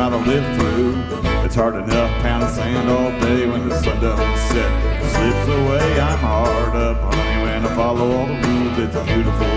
gotta live through. It's hard enough pounding sand all day when the sun don't set. Slips away, I'm hard up, honey, when I follow all the rules. It's a beautiful